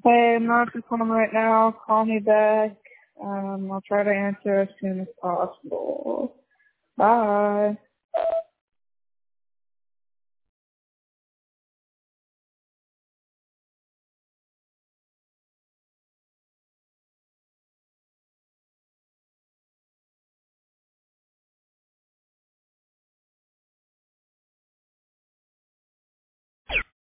Hey, I'm not just home right now. Call me back. I'll try to answer as soon as possible. Bye.